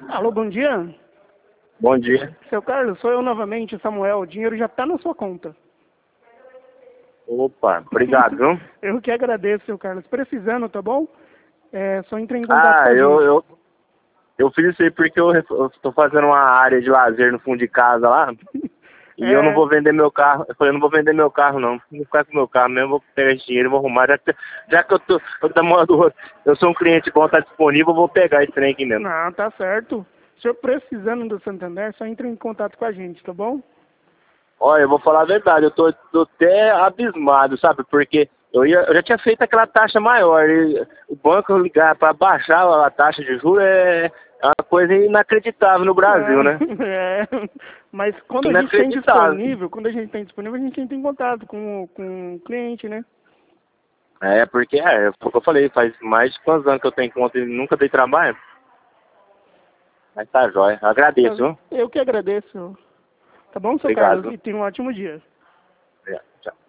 Alô, bom dia. Bom dia. Seu Carlos, sou eu novamente, Samuel. O dinheiro já está na sua conta. Opa, obrigado, viu? Eu que agradeço, seu Carlos. Precisando, tá bom? É só entrar em contato com Ah, a gente. eu fiz isso aí porque eu tô fazendo uma área de lazer no fundo de casa lá. E eu não É, vou vender meu carro. Eu falei, eu não vou vender meu carro, não. Vou ficar com meu carro mesmo, vou pegar esse dinheiro e vou arrumar. Já que eu tô mandando, eu sou um cliente bom, tá disponível, eu vou pegar esse trem aqui mesmo. não, tá certo. Se senhor precisando do Santander, só entre em contato com a gente, tá bom? Olha, eu vou falar a verdade, tô até abismado, sabe? Porque eu já tinha feito aquela taxa maior. E o banco ligar para baixar a taxa de juros é uma coisa inacreditável no Brasil, Não, né? é. Mas quando a gente tem Inacreditável. disponível, a gente entra em contato com o cliente, né? É, porque foi o que eu falei, faz mais de quantos anos que eu tenho conta e nunca dei trabalho. Mas tá jóia. Agradeço, viu? Eu que agradeço. Tá bom, seu Obrigado, Carlos? viu? E tenha um ótimo dia. Obrigado. Tchau.